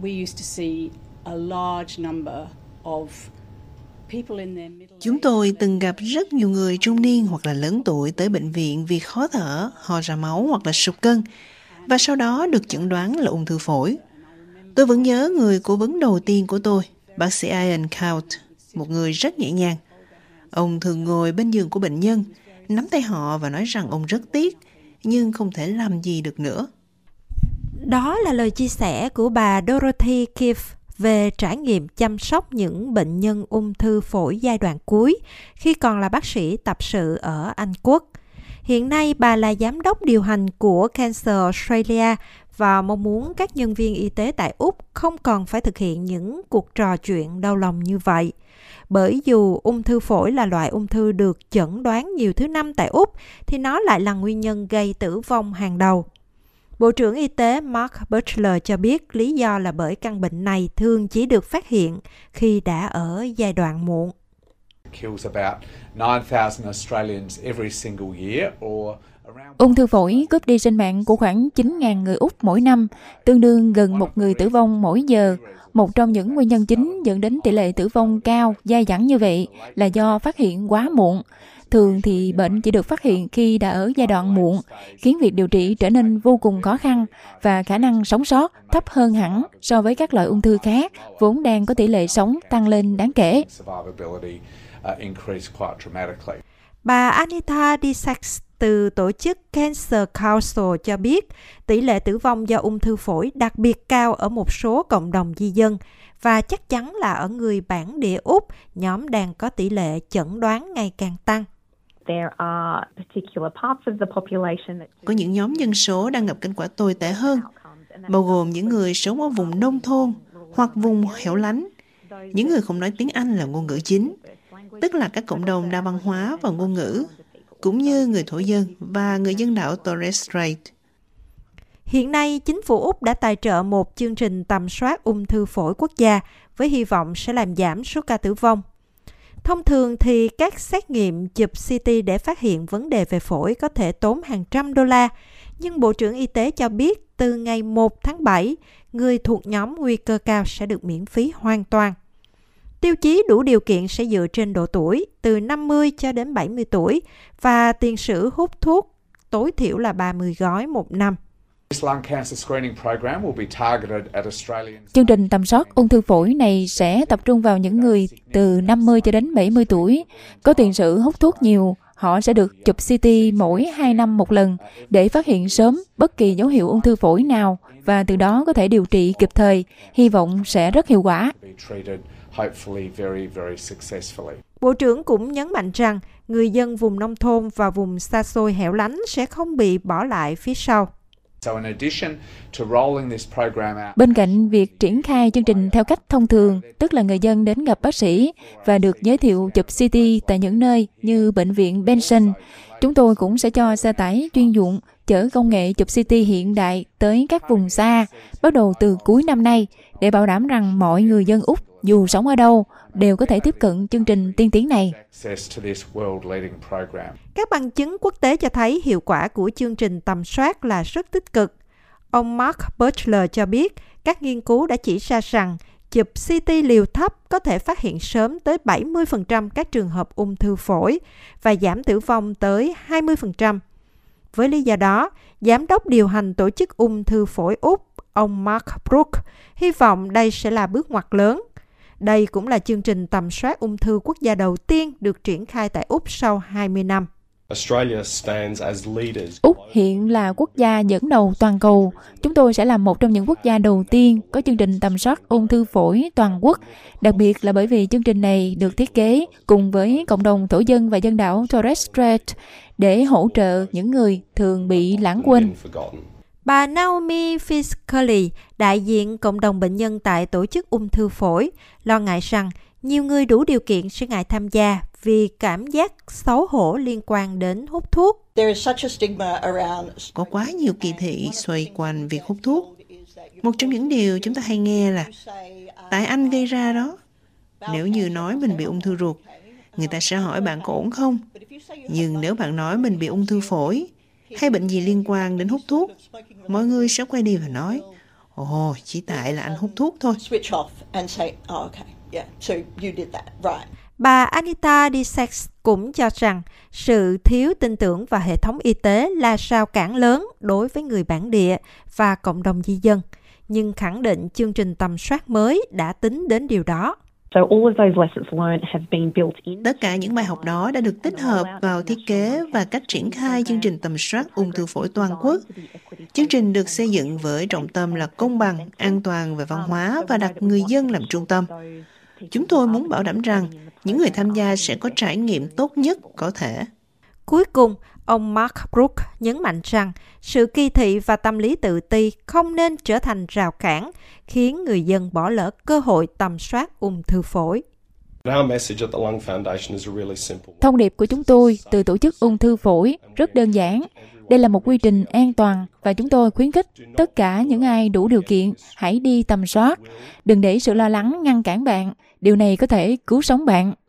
Chúng tôi từng gặp rất nhiều người trung niên hoặc là lớn tuổi tới bệnh viện vì khó thở, ho ra máu hoặc là sụt cân, và sau đó được chẩn đoán là ung thư phổi. Tôi vẫn nhớ người cố vấn đầu tiên của tôi, bác sĩ Ian Count, một người rất nhẹ nhàng. Ông thường ngồi bên giường của bệnh nhân, nắm tay họ và nói rằng ông rất tiếc, nhưng không thể làm gì được nữa. Đó là lời chia sẻ của bà Dorothy Keefe về trải nghiệm chăm sóc những bệnh nhân ung thư phổi giai đoạn cuối khi còn là bác sĩ tập sự ở Anh Quốc. Hiện nay, bà là giám đốc điều hành của Cancer Australia và mong muốn các nhân viên y tế tại Úc không còn phải thực hiện những cuộc trò chuyện đau lòng như vậy. Bởi dù ung thư phổi là loại ung thư được chẩn đoán nhiều thứ năm tại Úc, thì nó lại là nguyên nhân gây tử vong hàng đầu. Bộ trưởng Y tế Mark Butler cho biết lý do là bởi căn bệnh này thường chỉ được phát hiện khi đã ở giai đoạn muộn. Ung thư phổi cướp đi sinh mạng của khoảng 9.000 người Úc mỗi năm, tương đương gần một người tử vong mỗi giờ. Một trong những nguyên nhân chính dẫn đến tỷ lệ tử vong cao, dai dẳng như vậy là do phát hiện quá muộn. Thường thì bệnh chỉ được phát hiện khi đã ở giai đoạn muộn, khiến việc điều trị trở nên vô cùng khó khăn và khả năng sống sót thấp hơn hẳn so với các loại ung thư khác, vốn đang có tỷ lệ sống tăng lên đáng kể. Bà Anita Dysaks từ tổ chức Cancer Council cho biết tỷ lệ tử vong do ung thư phổi đặc biệt cao ở một số cộng đồng di dân và chắc chắn là ở người bản địa Úc, nhóm đang có tỷ lệ chẩn đoán ngày càng tăng. Có những nhóm dân số đang gặp kết quả tồi tệ hơn, bao gồm những người sống ở vùng nông thôn hoặc vùng hẻo lánh, những người không nói tiếng Anh là ngôn ngữ chính, tức là các cộng đồng đa văn hóa và ngôn ngữ, cũng như người thổ dân và người dân đảo Torres Strait. Hiện nay, chính phủ Úc đã tài trợ một chương trình tầm soát ung thư phổi quốc gia với hy vọng sẽ làm giảm số ca tử vong. Thông thường thì các xét nghiệm chụp CT để phát hiện vấn đề về phổi có thể tốn hàng trăm đô la, nhưng Bộ trưởng Y tế cho biết từ ngày 1 tháng 7, người thuộc nhóm nguy cơ cao sẽ được miễn phí hoàn toàn. Tiêu chí đủ điều kiện sẽ dựa trên độ tuổi, từ 50 cho đến 70 tuổi, và tiền sử hút thuốc tối thiểu là 30 gói một năm. Chương trình tầm soát ung thư phổi này sẽ tập trung vào những người từ 50 cho đến 70 tuổi, có tiền sử hút thuốc nhiều. Họ sẽ được chụp CT mỗi 2 năm một lần để phát hiện sớm bất kỳ dấu hiệu ung thư phổi nào và từ đó có thể điều trị kịp thời, hy vọng sẽ rất hiệu quả. Bộ trưởng cũng nhấn mạnh rằng người dân vùng nông thôn và vùng xa xôi hẻo lánh sẽ không bị bỏ lại phía sau. Bên cạnh việc triển khai chương trình theo cách thông thường, tức là người dân đến gặp bác sĩ và được giới thiệu chụp CT tại những nơi như bệnh viện Benson, chúng tôi cũng sẽ cho xe tải chuyên dụng chở công nghệ chụp CT hiện đại tới các vùng xa, bắt đầu từ cuối năm nay, để bảo đảm rằng mọi người dân Úc, dù sống ở đâu, đều có thể tiếp cận chương trình tiên tiến này. Các bằng chứng quốc tế cho thấy hiệu quả của chương trình tầm soát là rất tích cực. Ông Mark Butler cho biết các nghiên cứu đã chỉ ra rằng chụp CT liều thấp có thể phát hiện sớm tới 70% các trường hợp ung thư phổi và giảm tử vong tới 20%. Với lý do đó, Giám đốc điều hành Tổ chức Ung thư phổi Úc, ông Mark Brook, hy vọng đây sẽ là bước ngoặt lớn. Đây cũng là chương trình tầm soát ung thư quốc gia đầu tiên được triển khai tại Úc sau 20 năm. Úc hiện là quốc gia dẫn đầu toàn cầu. Chúng tôi sẽ là một trong những quốc gia đầu tiên có chương trình tầm soát ung thư phổi toàn quốc, đặc biệt là bởi vì chương trình này được thiết kế cùng với cộng đồng thổ dân và dân đảo Torres Strait để hỗ trợ những người thường bị lãng quên. Bà Naomi Fitzgerald, đại diện cộng đồng bệnh nhân tại Tổ chức Ung thư phổi, lo ngại rằng nhiều người đủ điều kiện sẽ ngại tham gia vì cảm giác xấu hổ liên quan đến hút thuốc. Có quá nhiều kỳ thị xoay quanh việc hút thuốc. Một trong những điều chúng ta hay nghe là tại anh gây ra đó. Nếu như nói mình bị ung thư ruột, người ta sẽ hỏi bạn có ổn không? Nhưng nếu bạn nói mình bị ung thư phổi hay bệnh gì liên quan đến hút thuốc, mọi người sẽ quay đi và nói, Ồ, chỉ tại là anh hút thuốc thôi. Bà Anita DeSax cũng cho rằng sự thiếu tin tưởng vào hệ thống y tế là rào cản lớn đối với người bản địa và cộng đồng di dân, nhưng khẳng định chương trình tầm soát mới đã tính đến điều đó. Tất cả những bài học đó đã được tích hợp vào thiết kế và cách triển khai chương trình tầm soát ung thư phổi toàn quốc. Chương trình được xây dựng với trọng tâm là công bằng, an toàn về văn hóa và đặt người dân làm trung tâm. Chúng tôi muốn bảo đảm rằng những người tham gia sẽ có trải nghiệm tốt nhất có thể. Cuối cùng, ông Mark Brook nhấn mạnh rằng sự kỳ thị và tâm lý tự ti không nên trở thành rào cản, khiến người dân bỏ lỡ cơ hội tầm soát ung thư phổi. Thông điệp của chúng tôi từ Tổ chức Ung thư phổi rất đơn giản. Đây là một quy trình an toàn và chúng tôi khuyến khích tất cả những ai đủ điều kiện hãy đi tầm soát. Đừng để sự lo lắng ngăn cản bạn. Điều này có thể cứu sống bạn.